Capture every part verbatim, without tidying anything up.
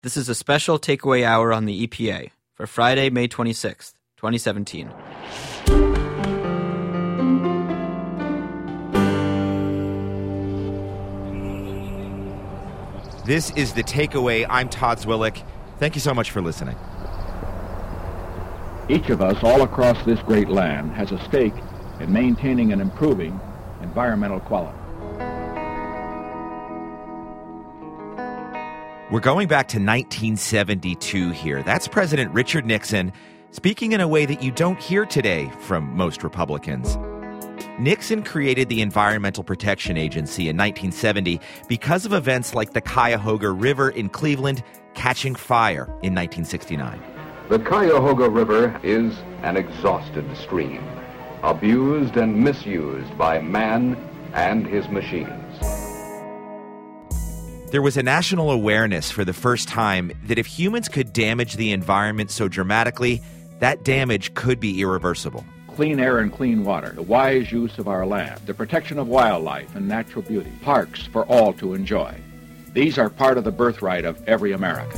This is a special takeaway hour on the E P A for Friday, May twenty-sixth, twenty seventeen. This is The Takeaway. I'm Todd Zwillich. Thank you so much for listening. Each of us all across this great land has a stake in maintaining and improving environmental quality. We're going back to nineteen seventy-two here. That's President Richard Nixon speaking in a way that you don't hear today from most Republicans. Nixon created the Environmental Protection Agency in nineteen seventy because of events like the Cuyahoga River in Cleveland catching fire in nineteen sixty-nine. The Cuyahoga River is an exhausted stream, abused and misused by man and his machines. There was a national awareness for the first time that if humans could damage the environment so dramatically, that damage could be irreversible. Clean air and clean water, the wise use of our land, the protection of wildlife and natural beauty, parks for all to enjoy. These are part of the birthright of every American.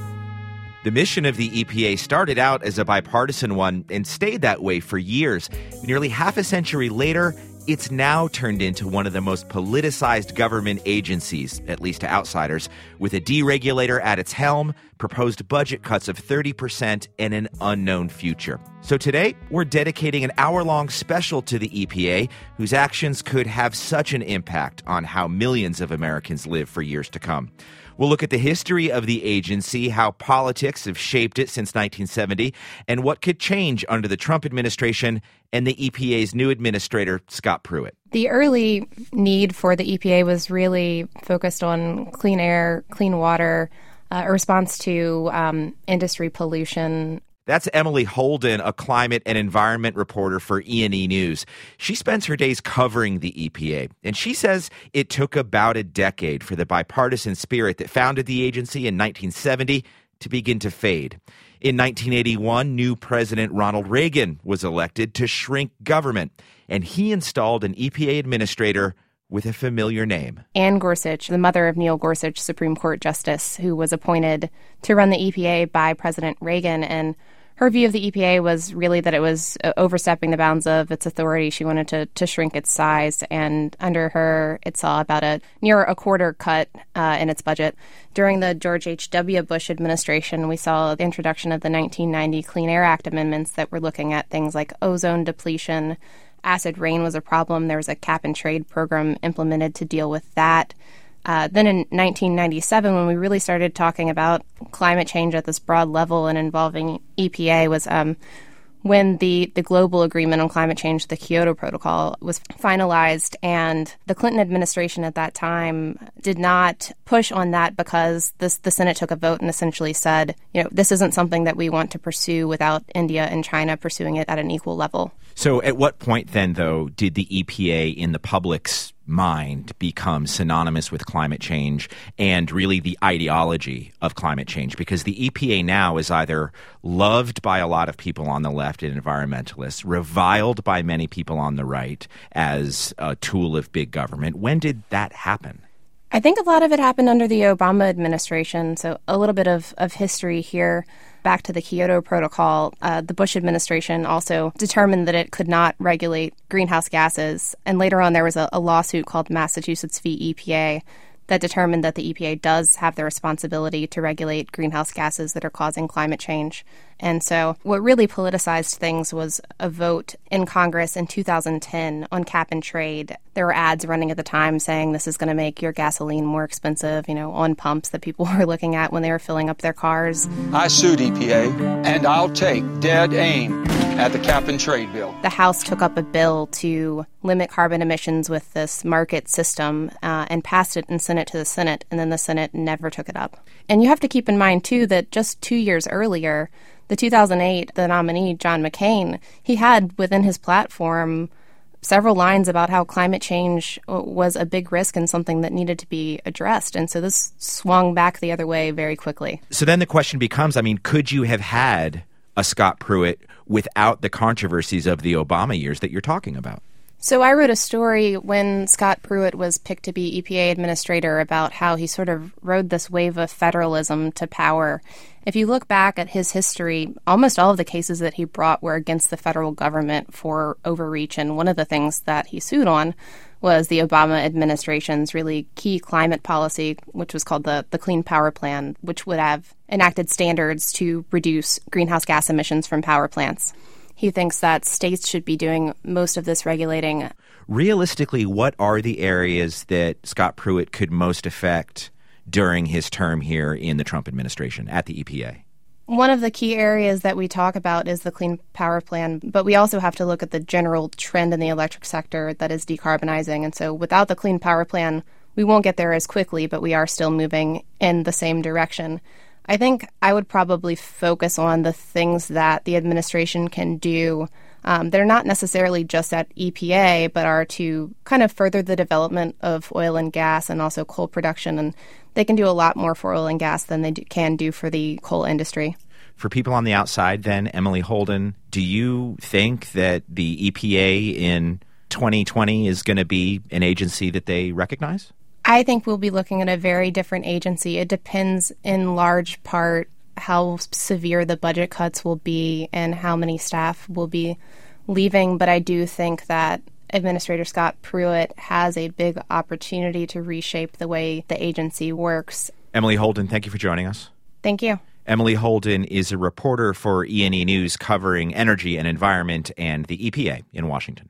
The mission of the E P A started out as a bipartisan one and stayed that way for years. Nearly half a century later, it's now turned into one of the most politicized government agencies, at least to outsiders, with a deregulator at its helm, proposed budget cuts of thirty percent, and an unknown future. So today, we're dedicating an hour-long special to the E P A, whose actions could have such an impact on how millions of Americans live for years to come. We'll look at the history of the agency, how politics have shaped it since nineteen seventy, and what could change under the Trump administration and the E P A's new administrator, Scott Pruitt. The early need for the E P A was really focused on clean air, clean water, uh, a response to um, industry pollution. That's Emily Holden, a climate and environment reporter for E and E News. She spends her days covering the E P A, and she says it took about a decade for the bipartisan spirit that founded the agency in nineteen seventy to begin to fade. In nineteen eighty-one, new President Ronald Reagan was elected to shrink government, and he installed an E P A administrator with a familiar name. Ann Gorsuch, the mother of Neil Gorsuch, Supreme Court Justice, who was appointed to run the E P A by President Reagan. And her view of the E P A was really that it was overstepping the bounds of its authority. She wanted to, to shrink its size, and under her, it saw about a near a quarter cut uh, in its budget. During the George H W. Bush administration, we saw the introduction of the nineteen ninety Clean Air Act amendments that were looking at things like ozone depletion. Acid rain was a problem. There was a cap-and-trade program implemented to deal with that. Uh, then in nineteen ninety-seven, when we really started talking about climate change at this broad level and involving E P A, was um, when the, the global agreement on climate change, the Kyoto Protocol, was finalized. And the Clinton administration at that time did not push on that because this, the Senate took a vote and essentially said, you know, this isn't something that we want to pursue without India and China pursuing it at an equal level. So at what point then, though, did the E P A in the public's mind become synonymous with climate change and really the ideology of climate change? Because the E P A now is either loved by a lot of people on the left and environmentalists, reviled by many people on the right as a tool of big government. When did that happen? I think a lot of it happened under the Obama administration. So a little bit of, of history here. Back to the Kyoto Protocol, uh, the Bush administration also determined that it could not regulate greenhouse gases. And later on, there was a, a lawsuit called Massachusetts v. E P A that determined that the E P A does have the responsibility to regulate greenhouse gases that are causing climate change. And so what really politicized things was a vote in Congress in two thousand ten on cap and trade. There were ads running at the time saying this is going to make your gasoline more expensive, you know, on pumps that people were looking at when they were filling up their cars. I sued E P A, and I'll take dead aim at the cap and trade bill. The House took up a bill to limit carbon emissions with this market system uh, and passed it and sent it to the Senate, and then the Senate never took it up. And you have to keep in mind, too, that just two years earlier, the two thousand eight, the nominee, John McCain, he had within his platform several lines about how climate change was a big risk and something that needed to be addressed. And so this swung back the other way very quickly. So then the question becomes, I mean, could you have had a Scott Pruitt without the controversies of the Obama years that you're talking about? So I wrote a story when Scott Pruitt was picked to be E P A administrator about how he sort of rode this wave of federalism to power. If you look back at his history, almost all of the cases that he brought were against the federal government for overreach, and one of the things that he sued on was the Obama administration's really key climate policy, which was called the, the Clean Power Plan, which would have enacted standards to reduce greenhouse gas emissions from power plants. He thinks that states should be doing most of this regulating. Realistically, what are the areas that Scott Pruitt could most affect during his term here in the Trump administration at the E P A? One of the key areas that we talk about is the Clean Power Plan, but we also have to look at the general trend in the electric sector that is decarbonizing. And so without the Clean Power Plan, we won't get there as quickly, but we are still moving in the same direction. I think I would probably focus on the things that the administration can do. Um, they're not necessarily just at E P A, but are to kind of further the development of oil and gas and also coal production. And they can do a lot more for oil and gas than they do, can do for the coal industry. For people on the outside, then, Emily Holden, do you think that the E P A in twenty twenty is going to be an agency that they recognize? I think we'll be looking at a very different agency. It depends in large part how severe the budget cuts will be and how many staff will be leaving. But I do think that Administrator Scott Pruitt has a big opportunity to reshape the way the agency works. Emily Holden, thank you for joining us. Thank you. Emily Holden is a reporter for E and E News covering energy and environment and the E P A in Washington.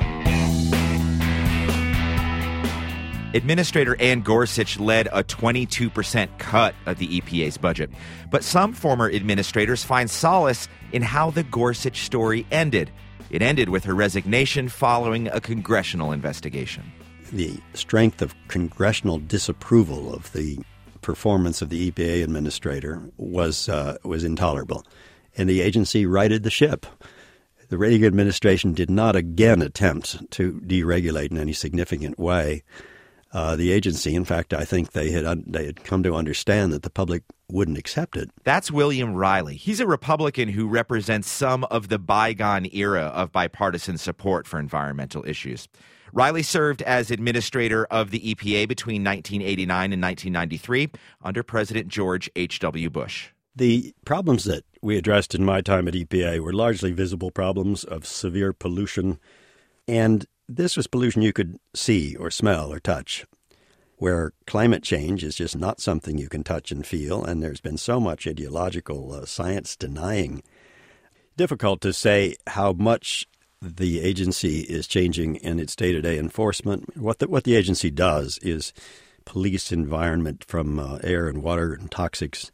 Administrator Ann Gorsuch led a twenty-two percent cut of the E P A's budget. But some former administrators find solace in how the Gorsuch story ended. It ended with her resignation following a congressional investigation. The strength of congressional disapproval of the performance of the E P A administrator was uh, was intolerable, and the agency righted the ship. The Reagan administration did not again attempt to deregulate in any significant way uh, the agency. In fact, I think they had un- they had come to understand that the public wouldn't accept it. That's William Riley. He's a Republican who represents some of the bygone era of bipartisan support for environmental issues. Riley served as administrator of the E P A between nineteen eighty-nine and nineteen ninety-three under President George H W. Bush. The problems that we addressed in my time at E P A were largely visible problems of severe pollution, and this was pollution you could see or smell or touch, where climate change is just not something you can touch and feel, and there's been so much ideological uh, science denying. Difficult to say how much the agency is changing in its day-to-day enforcement. What the, what the agency does is police environment from uh, air and water and toxics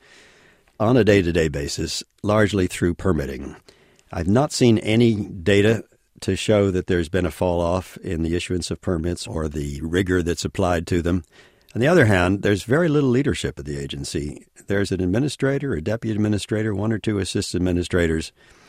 on a day-to-day basis, largely through permitting. I've not seen any data to show that there's been a fall-off in the issuance of permits or the rigor that's applied to them. On the other hand, there's very little leadership at the agency. There's an administrator, a deputy administrator, one or two assistant administrators,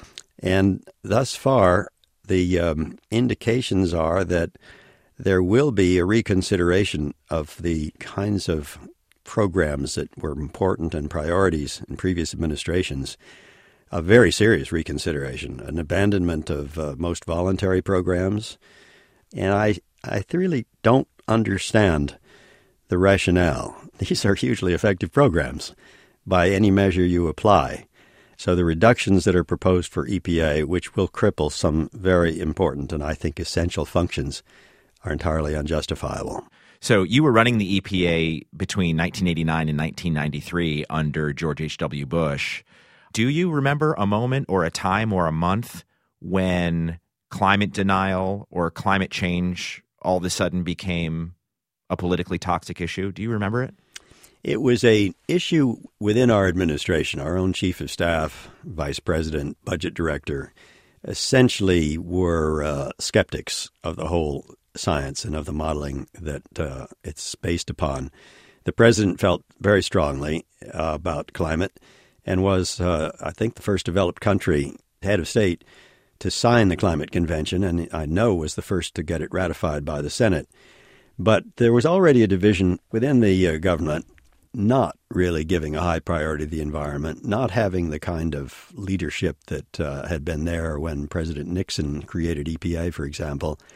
and thus far, the um, indications are that there will be a reconsideration of the kinds of programs that were important and priorities in previous administrations, a very serious reconsideration, an abandonment of uh, most voluntary programs. And I, I really don't understand the rationale. These are hugely effective programs by any measure you apply. So the reductions that are proposed for E P A, which will cripple some very important and I think essential functions, are entirely unjustifiable. So you were running the E P A between nineteen eighty-nine and nineteen ninety-three under George H W. Bush. Do you remember a moment or a time or a month when climate denial or climate change all of a sudden became a politically toxic issue? Do you remember it? It was an issue within our administration. Our own chief of staff, vice president, budget director, essentially were uh, skeptics of the whole science and of the modeling that uh, it's based upon. The president felt very strongly uh, about climate and was, uh, I think, the first developed country, head of state, to sign the Climate Convention, and I know was the first to get it ratified by the Senate. But there was already a division within the uh, government not really giving a high priority to the environment, not having the kind of leadership that uh, had been there when President Nixon created E P A, for example.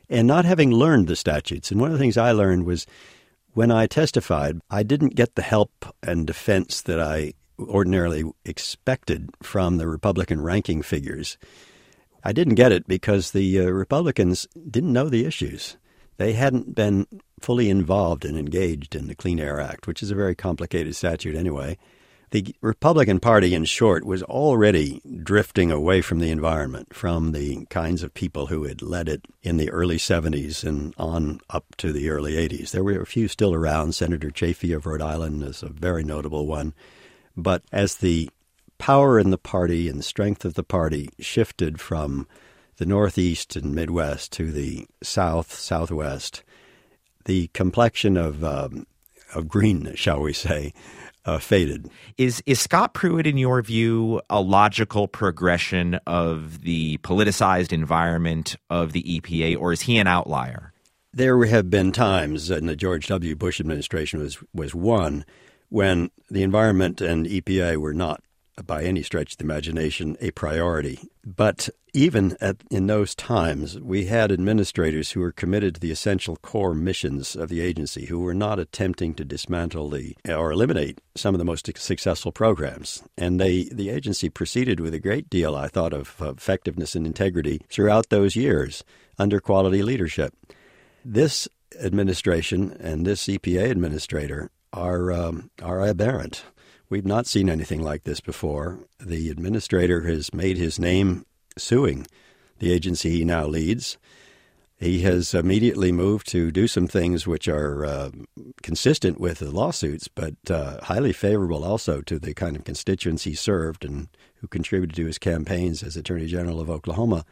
and not having learned the statutes. And one of the things I learned was when I testified, I didn't get the help and defense that I ordinarily expected from the Republican ranking figures. I didn't get it because the uh, Republicans didn't know the issues. They hadn't been fully involved and engaged in the Clean Air Act, which is a very complicated statute anyway. The Republican Party, in short, was already drifting away from the environment, from the kinds of people who had led it in the early seventies and on up to the early eighties. There were a few still around. Senator Chafee of Rhode Island is a very notable one. But as the power in the party and the strength of the party shifted from the Northeast and Midwest to the South, Southwest, the complexion of um, of green, shall we say, uh, faded. Is is Scott Pruitt, in your view, a logical progression of the politicized environment of the E P A, or is he an outlier? There have been times, and the George W. Bush administration was, was one, when the environment and E P A were not, by any stretch of the imagination, a priority. But even at, in those times, we had administrators who were committed to the essential core missions of the agency, who were not attempting to dismantle the or eliminate some of the most successful programs. And they, the agency proceeded with a great deal, I thought, of, of effectiveness and integrity throughout those years under quality leadership. This administration and this E P A administrator are um, are aberrant. We've not seen anything like this before. The administrator has made his name suing the agency he now leads. He has immediately moved to do some things which are uh, consistent with the lawsuits, but uh, highly favorable also to the kind of constituents he served and who contributed to his campaigns as Attorney General of Oklahoma.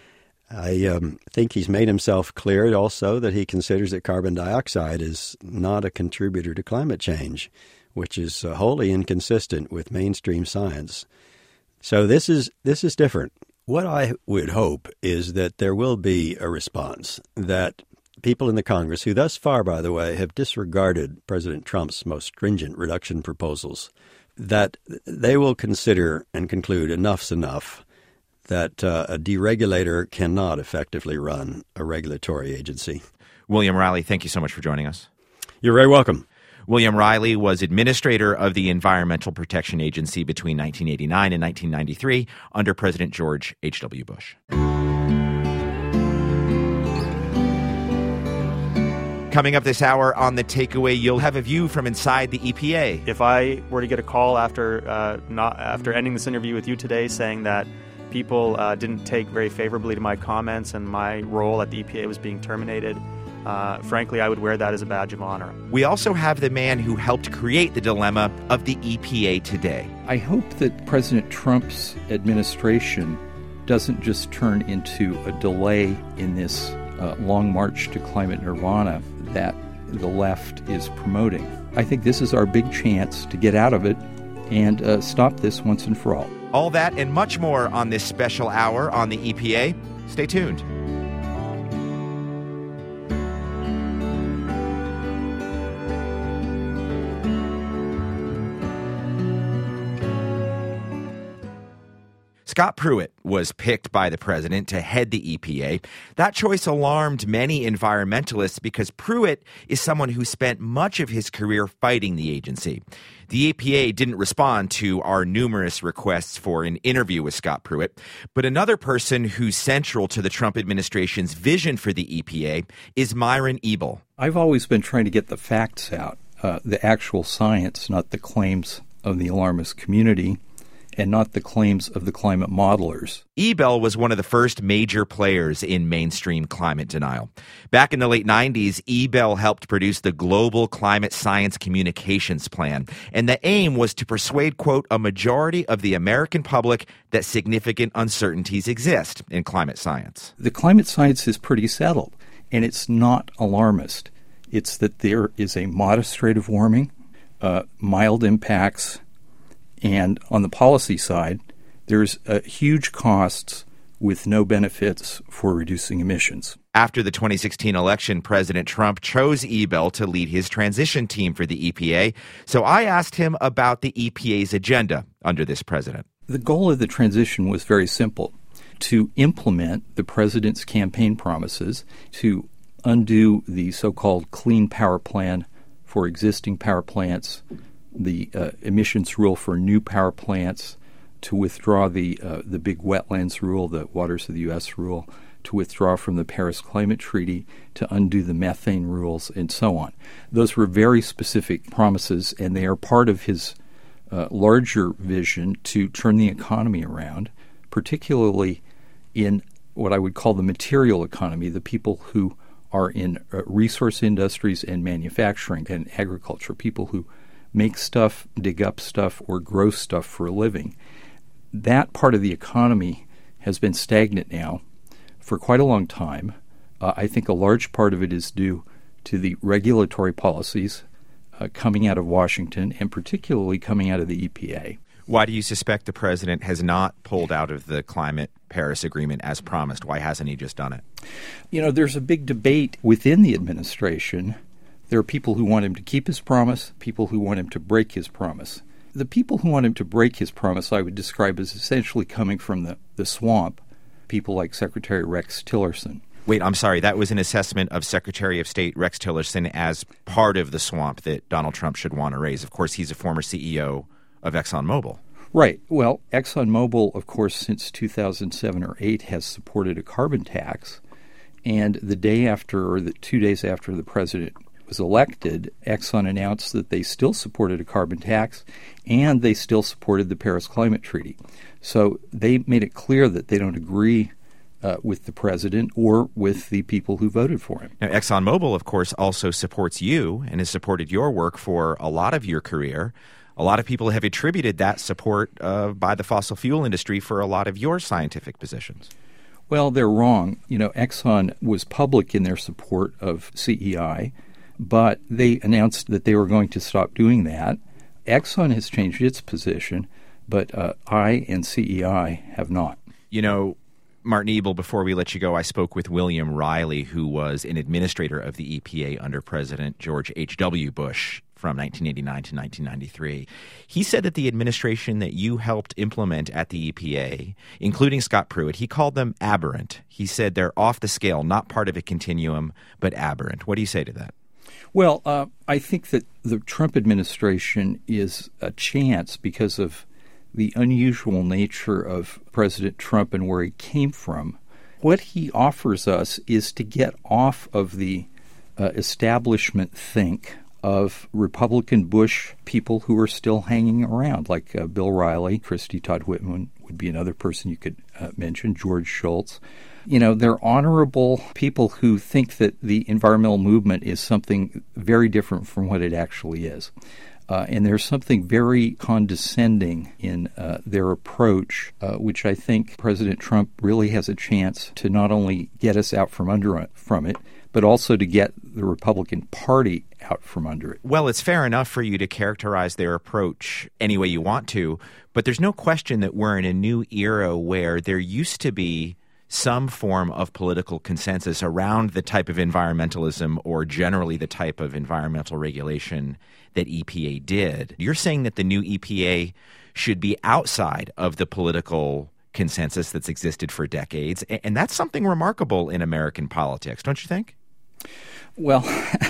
I um, think he's made himself clear also that he considers that carbon dioxide is not a contributor to climate change, which is uh, wholly inconsistent with mainstream science. So this is this is different. What I would hope is that there will be a response, that people in the Congress, who thus far, by the way, have disregarded President Trump's most stringent reduction proposals, that they will consider and conclude enough's enough, that uh, a deregulator cannot effectively run a regulatory agency. William Riley, thank you so much for joining us. You're very welcome. William Riley was administrator of the Environmental Protection Agency between nineteen eighty-nine and nineteen ninety-three under President George H W. Bush. Coming up this hour on The Takeaway, you'll have a view from inside the E P A. If I were to get a call after uh, not after ending this interview with you today saying that people uh, didn't take very favorably to my comments and my role at the E P A was being terminated, Uh, frankly, I would wear that as a badge of honor. We also have the man who helped create the dilemma of the E P A today. I hope that President Trump's administration doesn't just turn into a delay in this uh, long march to climate nirvana that the left is promoting. I think this is our big chance to get out of it and uh, stop this once and for all. All that and much more on this special hour on the E P A. Stay tuned. Scott Pruitt was picked by the president to head the E P A. That choice alarmed many environmentalists because Pruitt is someone who spent much of his career fighting the agency. The E P A didn't respond to our numerous requests for an interview with Scott Pruitt, but another person who's central to the Trump administration's vision for the E P A is Myron Ebell. I've always been trying to get the facts out, uh, the actual science, not the claims of the alarmist community, and not the claims of the climate modelers. Ebell was one of the first major players in mainstream climate denial. Back in the late nineties, Ebell helped produce the Global Climate Science Communications Plan, and the aim was to persuade, quote, a majority of the American public that significant uncertainties exist in climate science. The climate science is pretty settled, and it's not alarmist. It's that there is a modest rate of warming, uh, mild impacts, and on the policy side, there's uh, huge costs with no benefits for reducing emissions. After the twenty sixteen election, President Trump chose Ebell to lead his transition team for the E P A. So I asked him about the E P A's agenda under this president. The goal of the transition was very simple, to implement the president's campaign promises, to undo the so-called Clean Power Plan for existing power plants, the uh, emissions rule for new power plants, to withdraw the uh, the big wetlands rule, the Waters of the U S rule, to withdraw from the Paris Climate Treaty, to undo the methane rules, and so on. Those were very specific promises, and they are part of his uh, larger vision to turn the economy around, particularly in what I would call the material economy, the people who are in uh, resource industries and manufacturing and agriculture, people who make stuff, dig up stuff, or grow stuff for a living. That part of the economy has been stagnant now for quite a long time. Uh, I think a large part of it is due to the regulatory policies uh, coming out of Washington, and particularly coming out of the E P A. Why do you suspect the president has not pulled out of the climate Paris Agreement as promised? Why hasn't he just done it? You know, there's a big debate within the administration. There are people who want him to keep his promise, people who want him to break his promise. The people who want him to break his promise I would describe as essentially coming from the, the swamp, people like Secretary Rex Tillerson. Wait, I'm sorry. That was an assessment of Secretary of State Rex Tillerson as part of the swamp that Donald Trump should want to raise. Of course, he's a former C E O of ExxonMobil. Right. Well, ExxonMobil, of course, since two thousand seven or eight has supported a carbon tax. And the day after, or the two days after the president was elected, Exxon announced that they still supported a carbon tax and they still supported the Paris Climate Treaty. So they made it clear that they don't agree uh, with the president or with the people who voted for him. Now, ExxonMobil, of course, also supports you and has supported your work for a lot of your career. A lot of people have attributed that support uh, by the fossil fuel industry for a lot of your scientific positions. Well, they're wrong. You know, Exxon was public in their support of C E I, but they announced that they were going to stop doing that. Exxon has changed its position, but uh, I and C E I have not. You know, Martin Ebel, before we let you go, I spoke with William Riley, who was an administrator of the E P A under President George H W. Bush from nineteen eighty-nine to nineteen ninety-three. He said that the administration that you helped implement at the E P A, including Scott Pruitt, he called them aberrant. He said they're off the scale, not part of a continuum, but aberrant. What do you say to that? Well, uh, I think that the Trump administration is a chance because of the unusual nature of President Trump and where he came from. What he offers us is to get off of the uh, establishment think of Republican Bush people who are still hanging around, like uh, Bill Riley, Christy Todd Whitman would be another person you could uh, mention, George Shultz. You know, they're honorable people who think that the environmental movement is something very different from what it actually is. Uh, and there's something very condescending in uh, their approach, uh, which I think President Trump really has a chance to not only get us out from under from it, but also to get the Republican Party out from under it. Well, it's fair enough for you to characterize their approach any way you want to, but there's no question that we're in a new era where there used to be some form of political consensus around the type of environmentalism or generally the type of environmental regulation that E P A did. You're saying that the new E P A should be outside of the political consensus that's existed for decades, and that's something remarkable in American politics, don't you think? Well,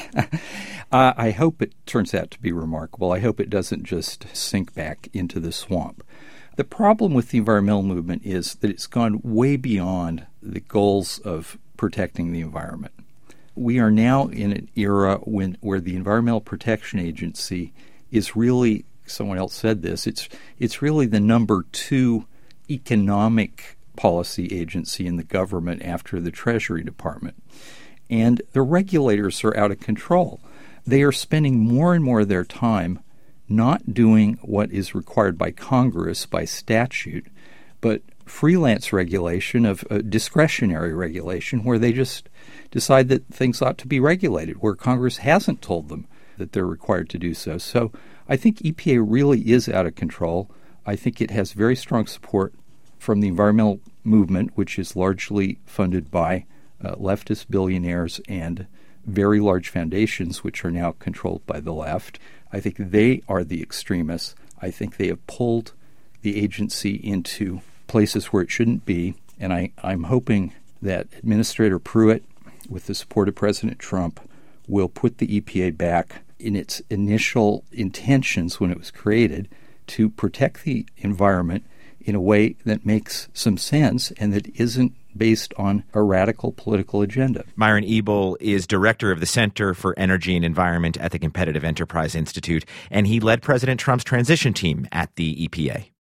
uh, I hope it turns out to be remarkable. I hope it doesn't just sink back into the swamp. The problem with the environmental movement is that it's gone way beyond the goals of protecting the environment. We are now in an era when where the Environmental Protection Agency is really, someone else said this, it's it's really the number two economic policy agency in the government after the Treasury Department. And the regulators are out of control. They are spending more and more of their time not doing what is required by Congress, by statute, but freelance regulation of uh, discretionary regulation where they just decide that things ought to be regulated, where Congress hasn't told them that they're required to do so. So I think E P A really is out of control. I think it has very strong support from the environmental movement, which is largely funded by uh, leftist billionaires and very large foundations, which are now controlled by the left. I think they are the extremists. I think they have pulled the agency into places where it shouldn't be. And I, I'm hoping that Administrator Pruitt, with the support of President Trump, will put the E P A back in its initial intentions when it was created to protect the environment in a way that makes some sense and that isn't based on a radical political agenda. Myron Ebel is director of the Center for Energy and Environment at the Competitive Enterprise Institute, and he led President Trump's transition team at the E P A.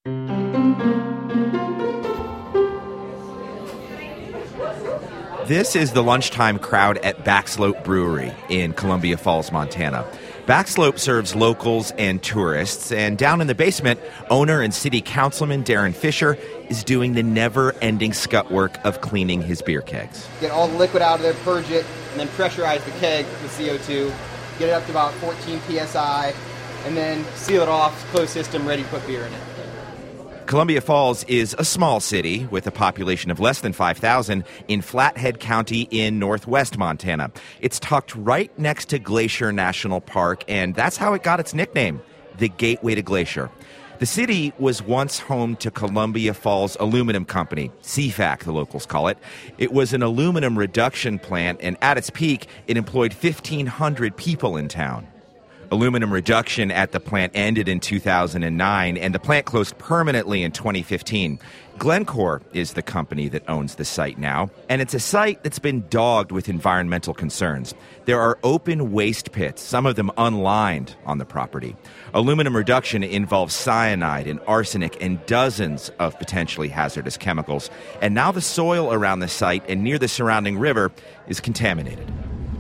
This is the lunchtime crowd at Backslope Brewery in Columbia Falls, Montana. Backslope serves locals and tourists, and down in the basement, owner and city councilman Darren Fisher is doing the never-ending scut work of cleaning his beer kegs. Get all the liquid out of there, purge it, and then pressurize the keg with C O two, get it up to about fourteen P S I, and then seal it off, closed system, ready to put beer in it. Columbia Falls is a small city with a population of less than five thousand in Flathead County in northwest Montana. It's tucked right next to Glacier National Park, and that's how it got its nickname, the Gateway to Glacier. The city was once home to Columbia Falls Aluminum Company, C FAC the locals call it. It was an aluminum reduction plant, and at its peak, it employed fifteen hundred people in town. Aluminum reduction at the plant ended in two thousand nine, and the plant closed permanently in twenty fifteen. Glencore is the company that owns the site now, and it's a site that's been dogged with environmental concerns. There are open waste pits, some of them unlined, on the property. Aluminum reduction involves cyanide and arsenic and dozens of potentially hazardous chemicals, and now the soil around the site and near the surrounding river is contaminated.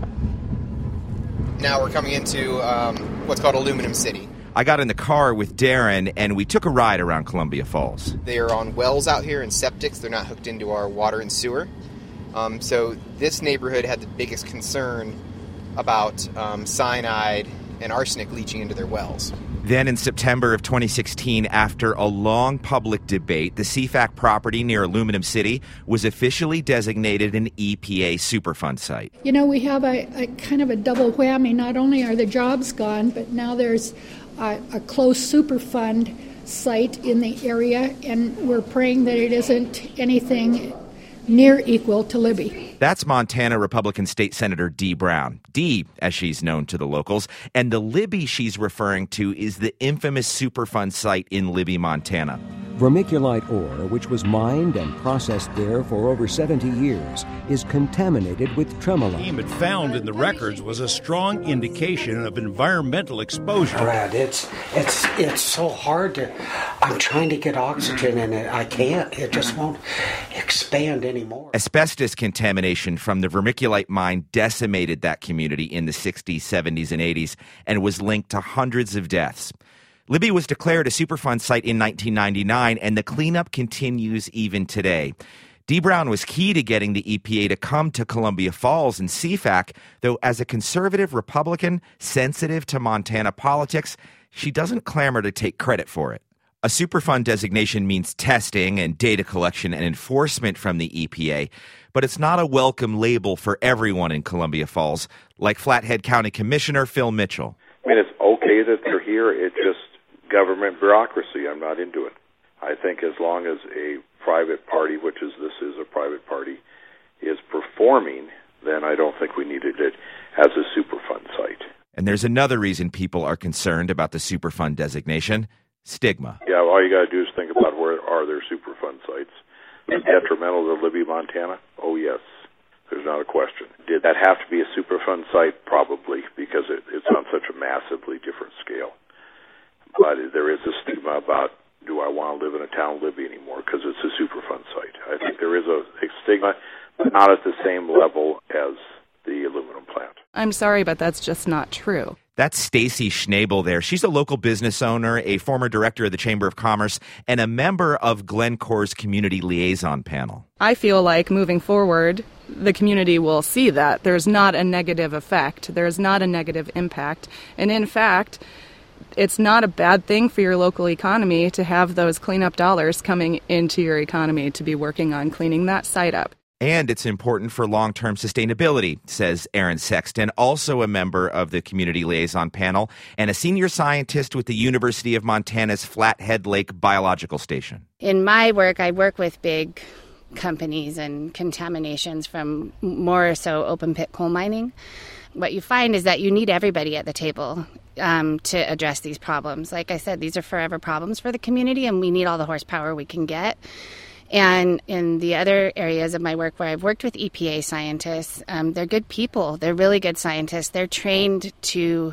Now we're coming into um, what's called Aluminum City. I got in the car with Darren, and we took a ride around Columbia Falls. They are on wells out here and septics. They're not hooked into our water and sewer. Um, so this neighborhood had the biggest concern about um, cyanide and arsenic leaching into their wells. Then in September of twenty sixteen, after a long public debate, the C FAC property near Aluminum City was officially designated an E P A Superfund site. You know, we have a, a kind of a double whammy. Not only are the jobs gone, but now there's a, a close Superfund site in the area, and we're praying that it isn't anything near equal to Libby. That's Montana Republican State Senator Dee Brown. Dee, as she's known to the locals, and the Libby she's referring to is the infamous Superfund site in Libby, Montana. Vermiculite ore, which was mined and processed there for over seventy years, is contaminated with tremolite. What found in the records was a strong indication of environmental exposure. Brad, it's it's it's so hard to. I'm trying to get oxygen in it. I can't. It just won't expand anymore. Asbestos contamination from the vermiculite mine decimated that community in the sixties, seventies, and eighties and was linked to hundreds of deaths. Libby was declared a Superfund site in nineteen ninety-nine, and the cleanup continues even today. Dee Brown was key to getting the E P A to come to Columbia Falls and C FAC, though as a conservative Republican sensitive to Montana politics, she doesn't clamor to take credit for it. A Superfund designation means testing and data collection and enforcement from the E P A, but it's not a welcome label for everyone in Columbia Falls, like Flathead County Commissioner Phil Mitchell. I mean, it's okay that they're here. It's just government bureaucracy. I'm not into it. I think as long as a private party, which is this is a private party, is performing, then I don't think we needed it as a Superfund site. And there's another reason people are concerned about the Superfund designation: stigma. Yeah, all you got to do is think about where are there Superfund sites. Detrimental to Libby, Montana? Oh, yes. There's not a question. Did that have to be a Superfund site? Probably, because it, it's on such a massively different scale. But there is a stigma about, do I want to live in a town Libby anymore, because it's a Superfund site. I think there is a, a stigma, but not at the same level as the aluminum plant. I'm sorry, but that's just not true. That's Stacy Schnabel there. She's a local business owner, a former director of the Chamber of Commerce, and a member of Glencore's Community Liaison Panel. I feel like moving forward, the community will see that there's not a negative effect. There's not a negative impact. And in fact, it's not a bad thing for your local economy to have those cleanup dollars coming into your economy to be working on cleaning that site up. And it's important for long-term sustainability, says Erin Sexton, also a member of the Community Liaison Panel and a senior scientist with the University of Montana's Flathead Lake Biological Station. In my work, I work with big companies and contaminations from more so open pit coal mining. What you find is that you need everybody at the table um, to address these problems. Like I said, these are forever problems for the community, and we need all the horsepower we can get. And in the other areas of my work where I've worked with E P A scientists, um, they're good people. They're really good scientists. They're trained to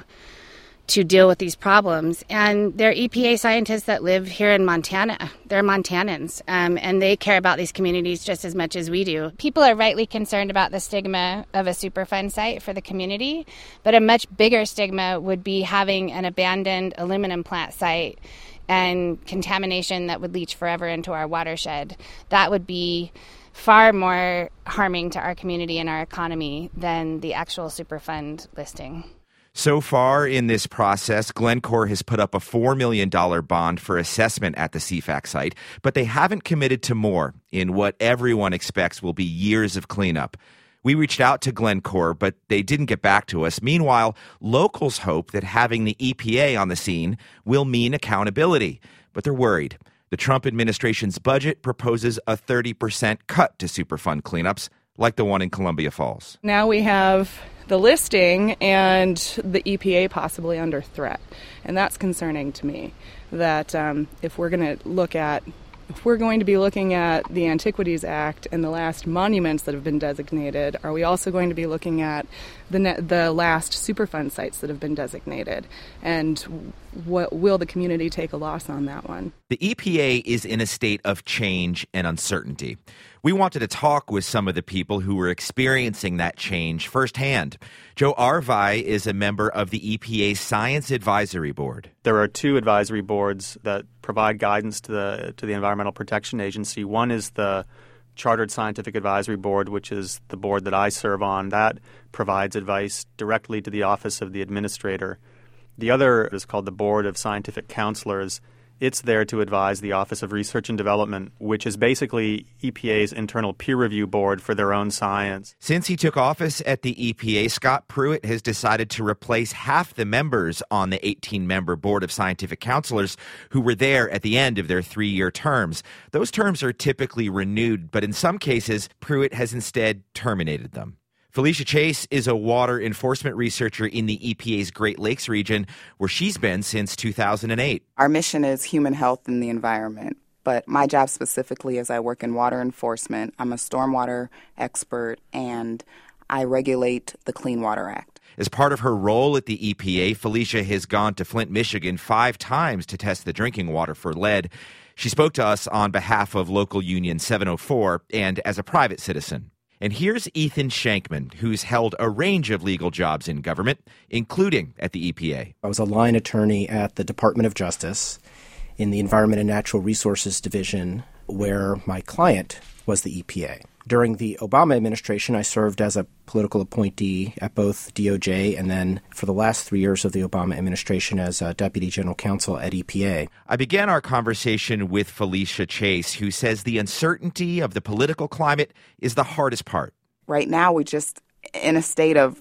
to deal with these problems. And they're E P A scientists that live here in Montana. They're Montanans, um, and they care about these communities just as much as we do. People are rightly concerned about the stigma of a Superfund site for the community, but a much bigger stigma would be having an abandoned aluminum plant site and contamination that would leach forever into our watershed. That would be far more harming to our community and our economy than the actual Superfund listing. So far in this process, Glencore has put up a four million dollars bond for assessment at the C FAC site, but they haven't committed to more in what everyone expects will be years of cleanup. We reached out to Glencore, but they didn't get back to us. Meanwhile, locals hope that having the E P A on the scene will mean accountability, but they're worried. The Trump administration's budget proposes a thirty percent cut to Superfund cleanups, like the one in Columbia Falls. Now we have the listing and the E P A possibly under threat. And that's concerning to me, that um, if we're going to look at, if we're going to be looking at the Antiquities Act and the last monuments that have been designated, are we also going to be looking at the ne- the last Superfund sites that have been designated? And what will the community take a loss on that one? The E P A is in a state of change and uncertainty. We wanted to talk with some of the people who were experiencing that change firsthand. Joe Arvai is a member of the E P A Science Advisory Board. There are two advisory boards that provide guidance to the to the Environmental Protection Agency. One is the Chartered Scientific Advisory Board, which is the board that I serve on. That provides advice directly to the Office of the Administrator. The other is called the Board of Scientific Counselors. It's there to advise the Office of Research and Development, which is basically E P A's internal peer review board for their own science. Since he took office at the E P A, Scott Pruitt has decided to replace half the members on the eighteen-member Board of Scientific Counselors who were there at the end of their three-year terms. Those terms are typically renewed, but in some cases, Pruitt has instead terminated them. Felicia Chase is a water enforcement researcher in the E P A's Great Lakes region, where she's been since two thousand eight. Our mission is human health and the environment, but my job specifically is I work in water enforcement. I'm a stormwater expert, and I regulate the Clean Water Act. As part of her role at the E P A, Felicia has gone to Flint, Michigan five times to test the drinking water for lead. She spoke to us on behalf of Local Union seven oh four and as a private citizen. And here's Ethan Shankman, who's held a range of legal jobs in government, including at the E P A. I was a line attorney at the Department of Justice in the Environment and Natural Resources Division, where my client was the E P A. During the Obama administration, I served as a political appointee at both D O J and then for the last three years of the Obama administration as a Deputy General Counsel at E P A. I began our conversation with Felicia Chase, who says the uncertainty of the political climate is the hardest part. Right now, we're just in a state of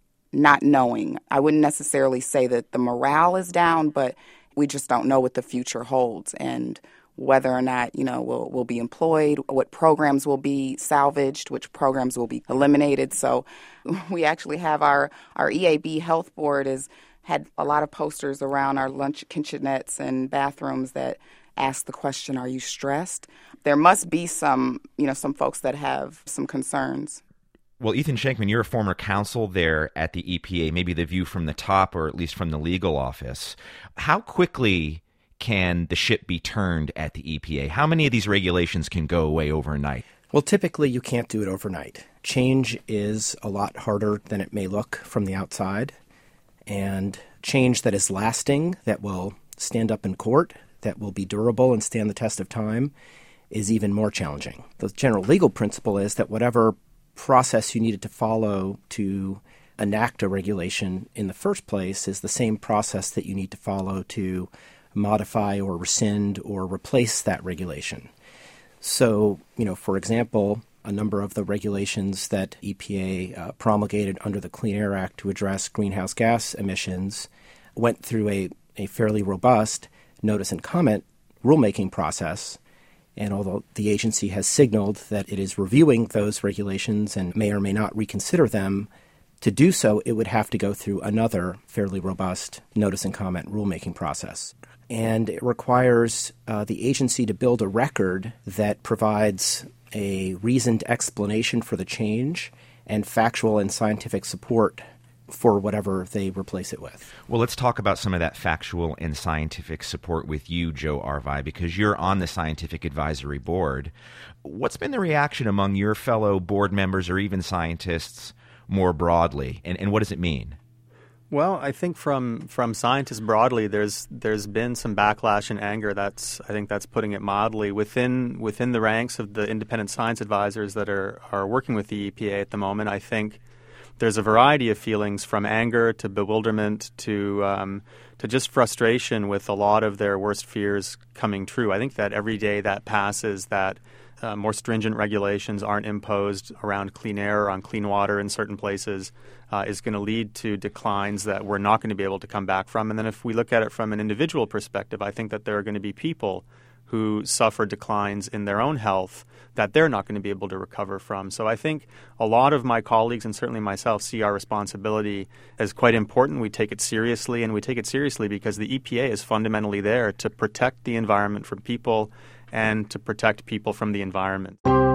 not knowing. I wouldn't necessarily say that the morale is down, but we just don't know what the future holds and whether or not, you know, we'll, we'll be employed, what programs will be salvaged, which programs will be eliminated. So we actually have our, our E A B Health Board has had a lot of posters around our lunch kitchenettes and bathrooms that ask the question, are you stressed? There must be some, you know, some folks that have some concerns. Well, Ethan Shankman, you're a former counsel there at the E P A, maybe the view from the top or at least from the legal office. How quickly can the ship be turned at the E P A? How many of these regulations can go away overnight? Well, typically you can't do it overnight. Change is a lot harder than it may look from the outside. And change that is lasting, that will stand up in court, that will be durable and stand the test of time, is even more challenging. The general legal principle is that whatever process you needed to follow to enact a regulation in the first place is the same process that you need to follow to modify or rescind or replace that regulation. So, you know, for example, a number of the regulations that E P A uh, promulgated under the Clean Air Act to address greenhouse gas emissions went through a, a fairly robust notice and comment rulemaking process. And although the agency has signaled that it is reviewing those regulations and may or may not reconsider them, to do so, it would have to go through another fairly robust notice and comment rulemaking process. And it requires uh, the agency to build a record that provides a reasoned explanation for the change and factual and scientific support for whatever they replace it with. Well, let's talk about some of that factual and scientific support with you, Joe Arvai, because you're on the Scientific Advisory Board. What's been the reaction among your fellow board members or even scientists more broadly, and, and what does it mean? Well, I think from from scientists broadly, there's there's been some backlash and anger. That's I think that's putting it mildly within within the ranks of the independent science advisors that are are working with the E P A at the moment. I think there's a variety of feelings, from anger to bewilderment to um, to just frustration with a lot of their worst fears coming true. I think that every day that passes, that uh, more stringent regulations aren't imposed around clean air or on clean water in certain places uh, is going to lead to declines that we're not going to be able to come back from. And then if we look at it from an individual perspective, I think that there are going to be people who suffer declines in their own health that they're not going to be able to recover from. So I think a lot of my colleagues, and certainly myself, see our responsibility as quite important. We take it seriously, and we take it seriously because the E P A is fundamentally there to protect the environment from people and to protect people from the environment.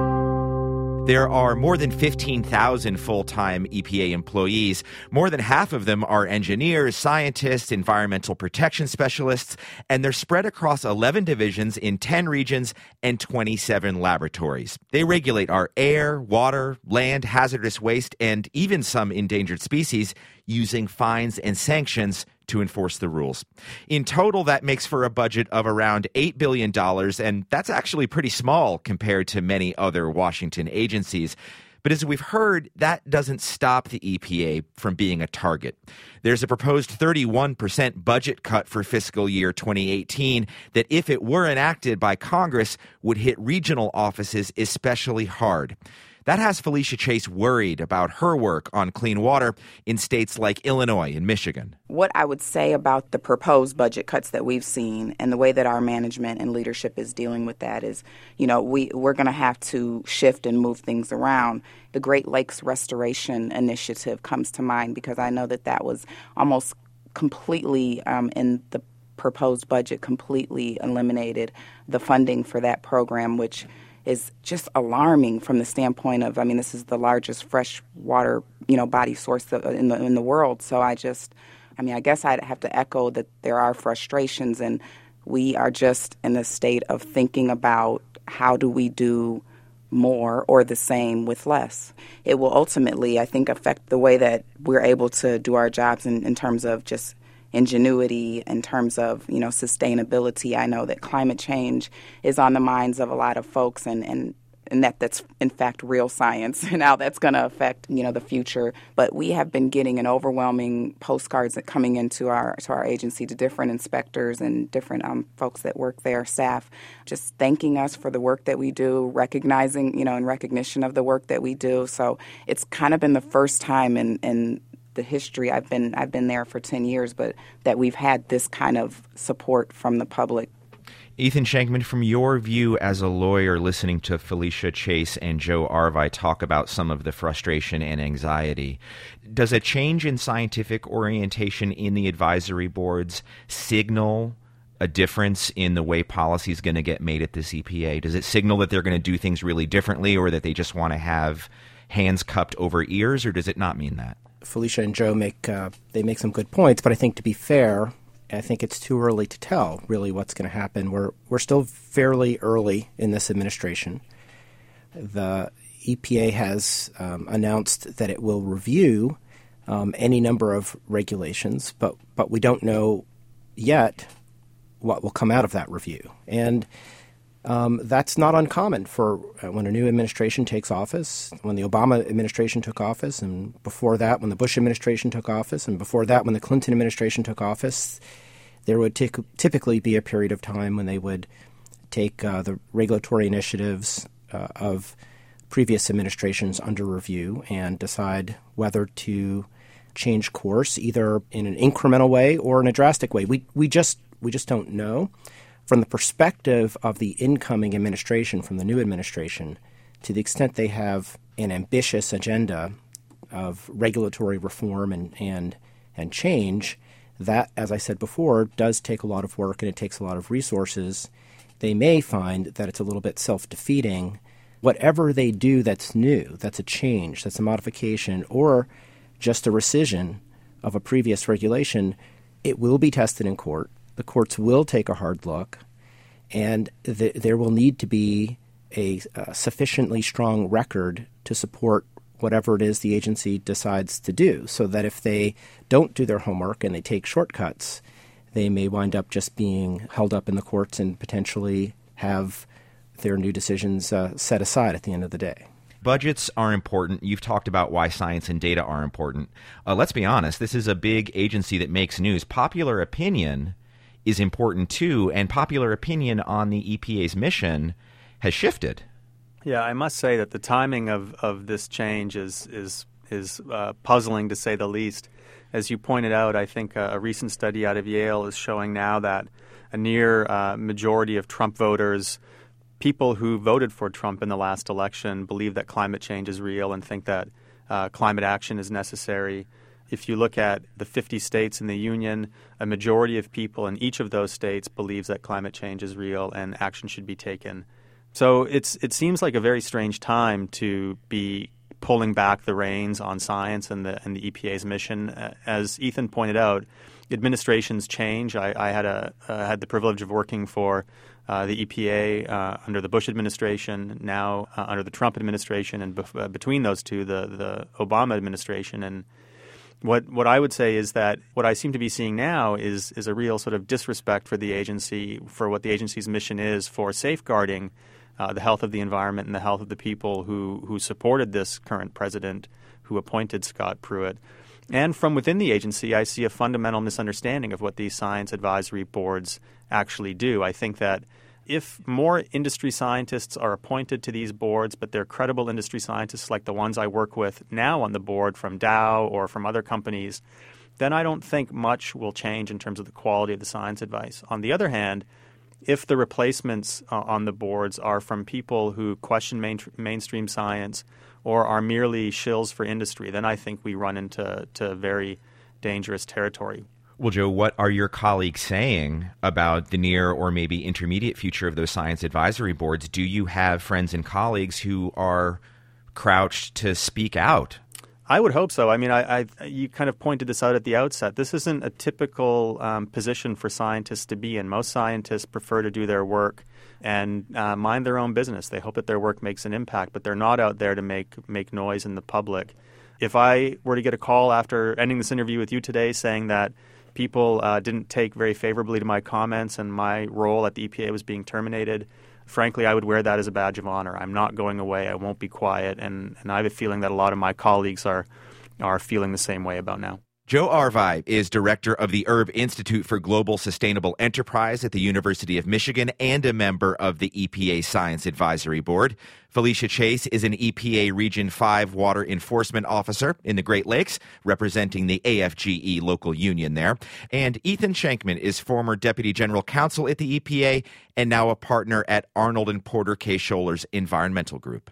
There are more than fifteen thousand full-time E P A employees. More than half of them are engineers, scientists, environmental protection specialists, and they're spread across eleven divisions in ten regions and twenty-seven laboratories. They regulate our air, water, land, hazardous waste, and even some endangered species using fines and sanctions to enforce the rules. In total, that makes for a budget of around eight billion dollars, and that's actually pretty small compared to many other Washington agencies. But as we've heard, that doesn't stop the E P A from being a target. There's a proposed thirty-one percent budget cut for fiscal year twenty eighteen that, if it were enacted by Congress, would hit regional offices especially hard. That has Felicia Chase worried about her work on clean water in states like Illinois and Michigan. What I would say about the proposed budget cuts that we've seen and the way that our management and leadership is dealing with that is, you know, we, we're going to have to shift and move things around. The Great Lakes Restoration Initiative comes to mind because I know that that was almost completely um, in the proposed budget, completely eliminated the funding for that program, which is just alarming from the standpoint of, I mean, this is the largest freshwater, you know, body source in the in the world. So I just, I mean, I guess I'd have to echo that there are frustrations, and we are just in a state of thinking about how do we do more or the same with less. It will ultimately, I think, affect the way that we're able to do our jobs in, in terms of just ingenuity, in terms of, you know, sustainability. I know that climate change is on the minds of a lot of folks, and, and, and that that's, in fact, real science and how that's going to affect, you know, the future. But we have been getting an overwhelming postcards that coming into our to our agency, to different inspectors and different um, folks that work there, staff, just thanking us for the work that we do, recognizing, you know, in recognition of the work that we do. So it's kind of been the first time in, in the history, I've been I've been there for ten years, but that we've had this kind of support from the public. Ethan Shankman, from your view as a lawyer listening to Felicia Chase and Joe Arvai talk about some of the frustration and anxiety, does a change in scientific orientation in the advisory boards signal a difference in the way policy is going to get made at this E P A? Does it signal that they're going to do things really differently, or that they just want to have hands cupped over ears, or does it not mean that? Felicia and Joe make uh, they make some good points, but I think, to be fair, I think it's too early to tell really what's going to happen. We're we're still fairly early in this administration. The E P A has um, announced that it will review um, any number of regulations, but but we don't know yet what will come out of that review. And Um, that's not uncommon for uh, when a new administration takes office. When the Obama administration took office, and before that when the Bush administration took office, and before that when the Clinton administration took office, there would t- typically be a period of time when they would take uh, the regulatory initiatives uh, of previous administrations under review and decide whether to change course, either in an incremental way or in a drastic way. We we just we just don't know. From the perspective of the incoming administration, from the new administration, to the extent they have an ambitious agenda of regulatory reform and, and, and change, that, as I said before, does take a lot of work and it takes a lot of resources. They may find that it's a little bit self-defeating. Whatever they do that's new, that's a change, that's a modification, or just a rescission of a previous regulation, it will be tested in court. The courts will take a hard look, and th- there will need to be a, a sufficiently strong record to support whatever it is the agency decides to do, so that if they don't do their homework and they take shortcuts, they may wind up just being held up in the courts and potentially have their new decisions uh, set aside at the end of the day. Budgets are important. You've talked about why science and data are important. Uh, let's be honest, this is a big agency that makes news. Popular opinion is important too, and popular opinion on the E P A's mission has shifted. Yeah, I must say that the timing of, of this change is is is uh, puzzling, to say the least. As you pointed out, I think a, a recent study out of Yale is showing now that a near uh, majority of Trump voters, people who voted for Trump in the last election, believe that climate change is real and think that uh, climate action is necessary. If you look at the fifty states in the union, a majority of people in each of those states believes that climate change is real and action should be taken. So it's it seems like a very strange time to be pulling back the reins on science and the and the E P A's mission. As Ethan pointed out, administrations change. I, I had a uh, had the privilege of working for uh, the E P A uh, under the Bush administration, now uh, under the Trump administration, and bef- uh, between those two, the the Obama administration. And what what I would say is that what I seem to be seeing now is is a real sort of disrespect for the agency, for what the agency's mission is, for safeguarding Uh, the health of the environment and the health of the people who, who supported this current president who appointed Scott Pruitt. And from within the agency, I see a fundamental misunderstanding of what these science advisory boards actually do. I think that if more industry scientists are appointed to these boards, but they're credible industry scientists like the ones I work with now on the board from Dow or from other companies, then I don't think much will change in terms of the quality of the science advice. On the other hand, if the replacements uh, on the boards are from people who question main, mainstream science or are merely shills for industry, then I think we run into to very dangerous territory. Well, Joe, what are your colleagues saying about the near or maybe intermediate future of those science advisory boards? Do you have friends and colleagues who are crouched to speak out? I would hope so. I mean, I, I you kind of pointed this out at the outset. This isn't a typical um, position for scientists to be in. Most scientists prefer to do their work and uh, mind their own business. They hope that their work makes an impact, but they're not out there to make make noise in the public. If I were to get a call after ending this interview with you today saying that people uh, didn't take very favorably to my comments and my role at the E P A was being terminated, frankly, I would wear that as a badge of honor. I'm not going away. I won't be quiet. And, and I have a feeling that a lot of my colleagues are are feeling the same way about now. Joe Arvai is director of the Erb Institute for Global Sustainable Enterprise at the University of Michigan and a member of the E P A Science Advisory Board. Felicia Chase is an E P A Region five Water Enforcement Officer in the Great Lakes, representing the A F G E local union there. And Ethan Schenkman is former Deputy General Counsel at the E P A and now a partner at Arnold and Porter Case-Shoulders Environmental Group.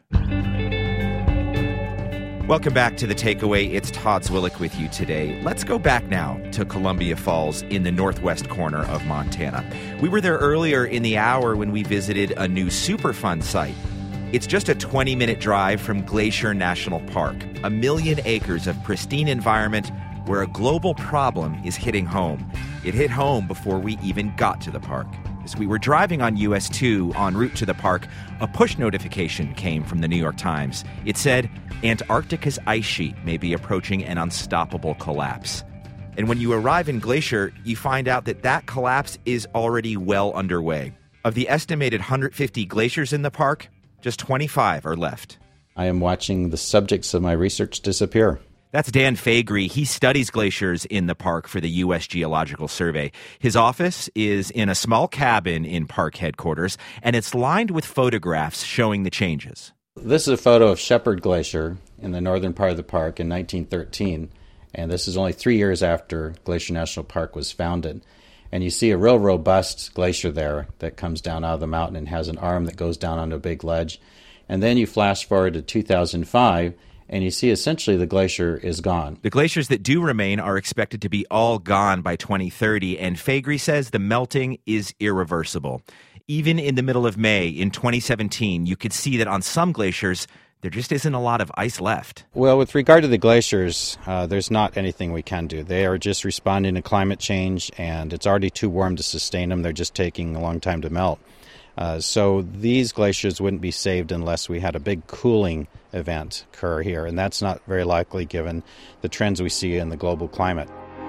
Welcome back to The Takeaway. It's Todd Zwillich with you today. Let's go back now to Columbia Falls in the northwest corner of Montana. We were there earlier in the hour when we visited a new Superfund site. It's just a twenty-minute drive from Glacier National Park, a million acres of pristine environment where a global problem is hitting home. It hit home before we even got to the park. As we were driving on U S two en route to the park, a push notification came from the New York Times. It said, Antarctica's ice sheet may be approaching an unstoppable collapse. And when you arrive in Glacier, you find out that that collapse is already well underway. Of the estimated one hundred fifty glaciers in the park, just twenty-five are left. I am watching the subjects of my research disappear. That's Dan Faegre. He studies glaciers in the park for the U S Geological Survey. His office is in a small cabin in park headquarters, and it's lined with photographs showing the changes. This is a photo of Shepherd Glacier in the northern part of the park in nineteen thirteen, and this is only three years after Glacier National Park was founded. And you see a real robust glacier there that comes down out of the mountain and has an arm that goes down onto a big ledge. And then you flash forward to two thousand five, and you see essentially the glacier is gone. The glaciers that do remain are expected to be all gone by twenty thirty, and Faegre says the melting is irreversible. Even in the middle of May in twenty seventeen, you could see that on some glaciers, there just isn't a lot of ice left. Well, with regard to the glaciers, uh, there's not anything we can do. They are just responding to climate change, and it's already too warm to sustain them. They're just taking a long time to melt. Uh, so these glaciers wouldn't be saved unless we had a big cooling event occur here, and that's not very likely given the trends we see in the global climate.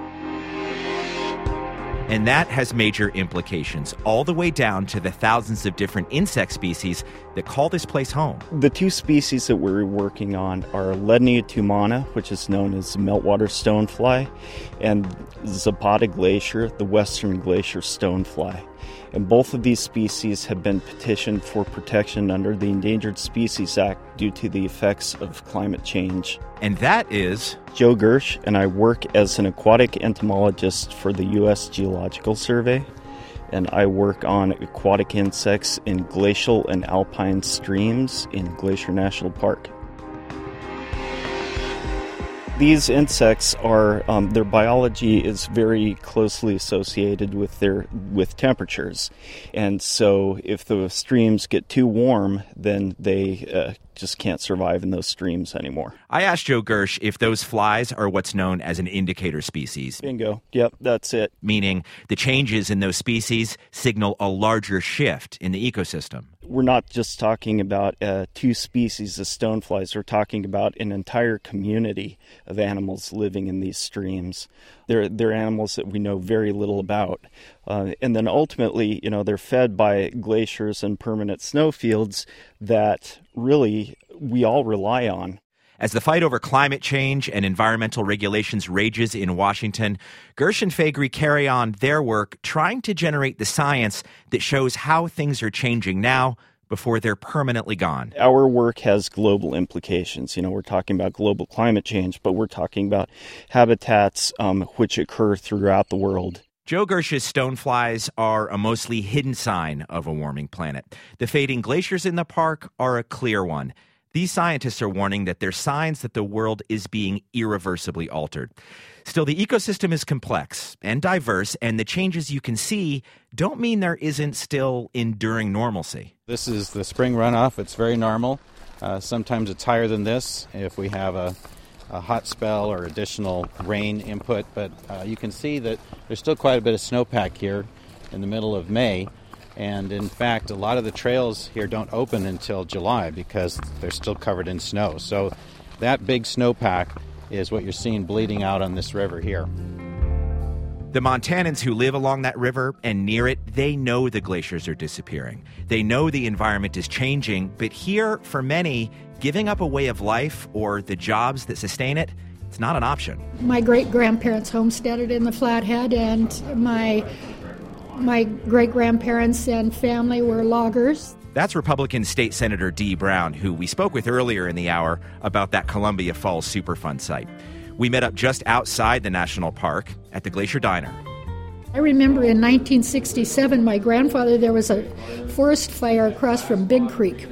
And that has major implications, all the way down to the thousands of different insect species that call this place home. The two species that we're working on are Lednia tumana, which is known as meltwater stonefly, and Zapata glacier, the western glacier stonefly. And both of these species have been petitioned for protection under the Endangered Species Act due to the effects of climate change. And that is Joe Gersh, and I work as an aquatic entomologist for the U S Geological Survey. And I work on aquatic insects in glacial and alpine streams in Glacier National Park. These insects are, um, their biology is very closely associated with their with temperatures. And so if the streams get too warm, then they uh, just can't survive in those streams anymore. I asked Joe Gersh if those flies are what's known as an indicator species. Bingo. Yep, that's it. Meaning the changes in those species signal a larger shift in the ecosystem. We're not just talking about uh, two species of stoneflies. We're talking about an entire community of animals living in these streams. They're, they're animals that we know very little about. Uh, and then ultimately, you know, they're fed by glaciers and permanent snowfields that really we all rely on. As the fight over climate change and environmental regulations rages in Washington, Gersh and Faegre carry on their work trying to generate the science that shows how things are changing now before they're permanently gone. Our work has global implications. You know, we're talking about global climate change, but we're talking about habitats um, which occur throughout the world. Joe Gersh's stoneflies are a mostly hidden sign of a warming planet. The fading glaciers in the park are a clear one. These scientists are warning that they're signs that the world is being irreversibly altered. Still, the ecosystem is complex and diverse, and the changes you can see don't mean there isn't still enduring normalcy. This is the spring runoff. It's very normal. Uh, sometimes it's higher than this if we have a, a hot spell or additional rain input, but uh, you can see that there's still quite a bit of snowpack here in the middle of May. And in fact, a lot of the trails here don't open until July because they're still covered in snow. So that big snowpack is what you're seeing bleeding out on this river here. The Montanans who live along that river and near it, they know the glaciers are disappearing. They know the environment is changing, but here, for many, giving up a way of life or the jobs that sustain it, it's not an option. My great-grandparents homesteaded in the Flathead, and my My great-grandparents and family were loggers. That's Republican State Senator Dee Brown, who we spoke with earlier in the hour about that Columbia Falls Superfund site. We met up just outside the national park at the Glacier Diner. I remember in nineteen sixty-seven, my grandfather, there was a forest fire across from Big Creek.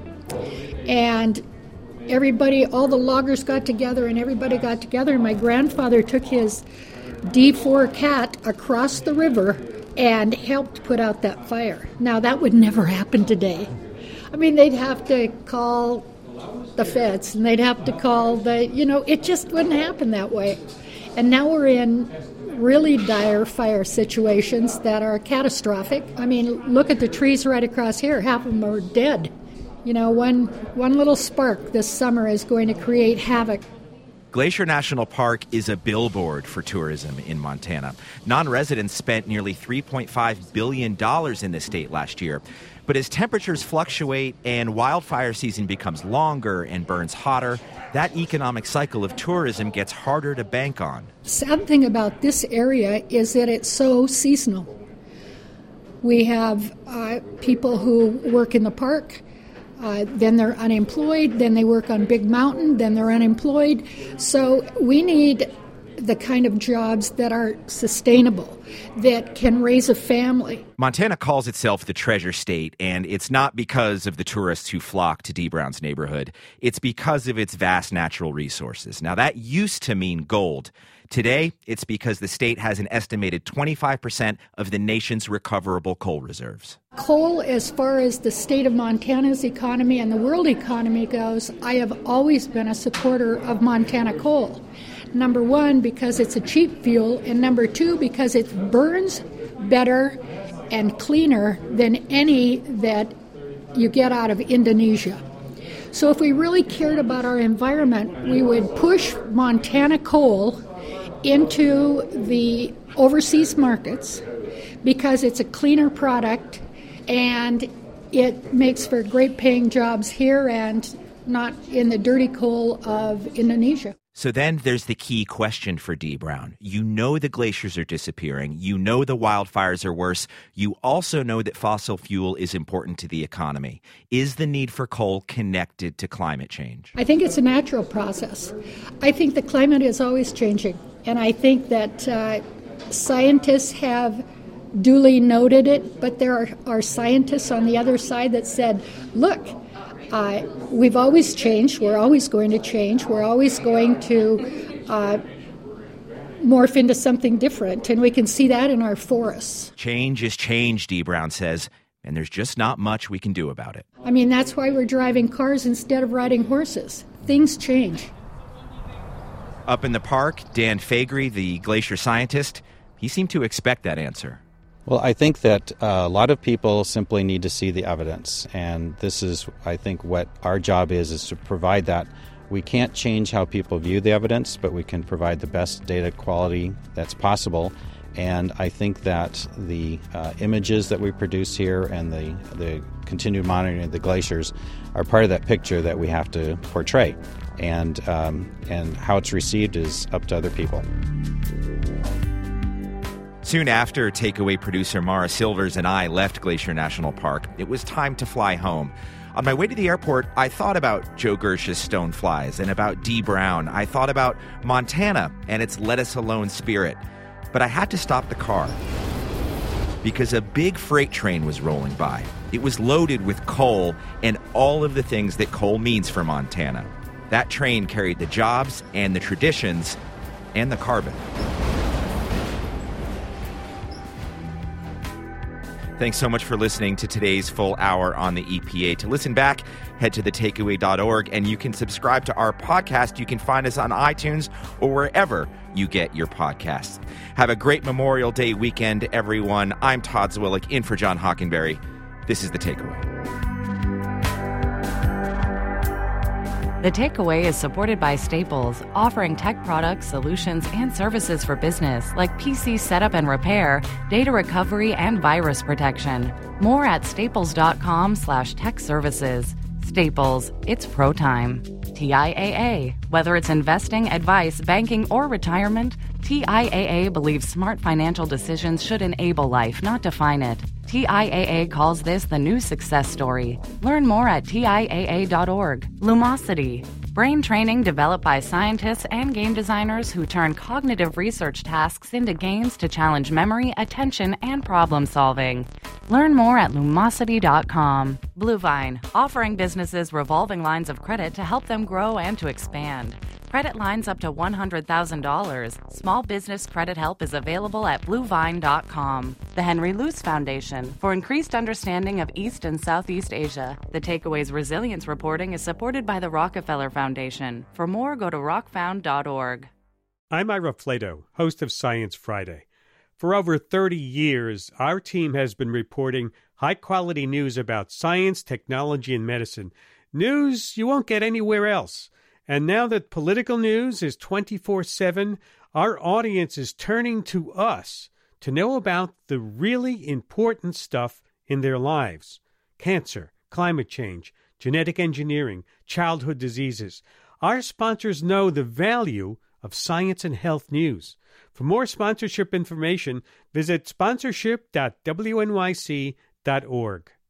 And everybody, all the loggers got together and everybody got together. And my grandfather took his D four Cat across the river and helped put out that fire. Now, that would never happen today. I mean, they'd have to call the feds, and they'd have to call the, you know, it just wouldn't happen that way. And now we're in really dire fire situations that are catastrophic. I mean, look at the trees right across here. Half of them are dead. You know, one, one little spark this summer is going to create havoc. Glacier National Park is a billboard for tourism in Montana. Non-residents spent nearly three point five billion dollars in the state last year. But as temperatures fluctuate and wildfire season becomes longer and burns hotter, that economic cycle of tourism gets harder to bank on. Sad thing about this area is that it's so seasonal. We have uh, people who work in the park. Uh, then they're unemployed, then they work on Big Mountain, then they're unemployed. So we need the kind of jobs that are sustainable, that can raise a family. Montana calls itself the Treasure State, and it's not because of the tourists who flock to Dee Brown's neighborhood. It's because of its vast natural resources. Now, that used to mean gold. Today, it's because the state has an estimated twenty-five percent of the nation's recoverable coal reserves. Coal, as far as the state of Montana's economy and the world economy goes, I have always been a supporter of Montana coal. Number one, because it's a cheap fuel, and number two, because it burns better and cleaner than any that you get out of Indonesia. So if we really cared about our environment, we would push Montana coal into the overseas markets because it's a cleaner product and it makes for great paying jobs here and not in the dirty coal of Indonesia. So then there's the key question for Dee Brown. You know the glaciers are disappearing. You know the wildfires are worse. You also know that fossil fuel is important to the economy. Is the need for coal connected to climate change? I think it's a natural process. I think the climate is always changing. And I think that uh, scientists have duly noted it, but there are, are scientists on the other side that said, look, Uh, we've always changed. We're always going to change. We're always going to uh, morph into something different, and we can see that in our forests. Change is change, Dee Brown says, and there's just not much we can do about it. I mean, that's why we're driving cars instead of riding horses. Things change. Up in the park, Dan Faegre, the glacier scientist, he seemed to expect that answer. Well, I think that uh, a lot of people simply need to see the evidence, and this is, I think, what our job is, is to provide that. We can't change how people view the evidence, but we can provide the best data quality that's possible, and I think that the uh, images that we produce here and the, the continued monitoring of the glaciers are part of that picture that we have to portray, and, um, and how it's received is up to other people. Soon after, takeaway producer Mara Silvers and I left Glacier National Park, it was time to fly home. On my way to the airport, I thought about Joe Gersh's stoneflies and about Dee Brown. I thought about Montana and its let us alone spirit. But I had to stop the car because a big freight train was rolling by. It was loaded with coal and all of the things that coal means for Montana. That train carried the jobs and the traditions and the carbon. Thanks so much for listening to today's full hour on the E P A. To listen back, head to the takeaway dot org, and you can subscribe to our podcast. You can find us on iTunes or wherever you get your podcasts. Have a great Memorial Day weekend, everyone. I'm Todd Zwillich, in for John Hockenberry. This is The Takeaway. The Takeaway is supported by Staples, offering tech products, solutions, and services for business like P C setup and repair, data recovery, and virus protection. More at staples.com slash tech services. Staples, it's pro time. T I A A, whether it's investing, advice, banking, or retirement, T I A A believes smart financial decisions should enable life, not define it. T I A A calls this the new success story. Learn more at T I A A dot org. Lumosity, brain training developed by scientists and game designers who turn cognitive research tasks into games to challenge memory, attention, and problem solving. Learn more at lumosity dot com. Bluevine, offering businesses revolving lines of credit to help them grow and to expand. Credit lines up to one hundred thousand dollars. Small business credit help is available at bluevine dot com. The Henry Luce Foundation, for increased understanding of East and Southeast Asia. The Takeaway's resilience reporting is supported by the Rockefeller Foundation. For more, go to rock found dot org. I'm Ira Flato, host of Science Friday. For over thirty years, our team has been reporting high-quality news about science, technology, and medicine. News you won't get anywhere else. And now that political news is twenty-four seven, our audience is turning to us to know about the really important stuff in their lives. Cancer, climate change, genetic engineering, childhood diseases. Our sponsors know the value of science and health news. For more sponsorship information, visit sponsorship dot w n y c dot org.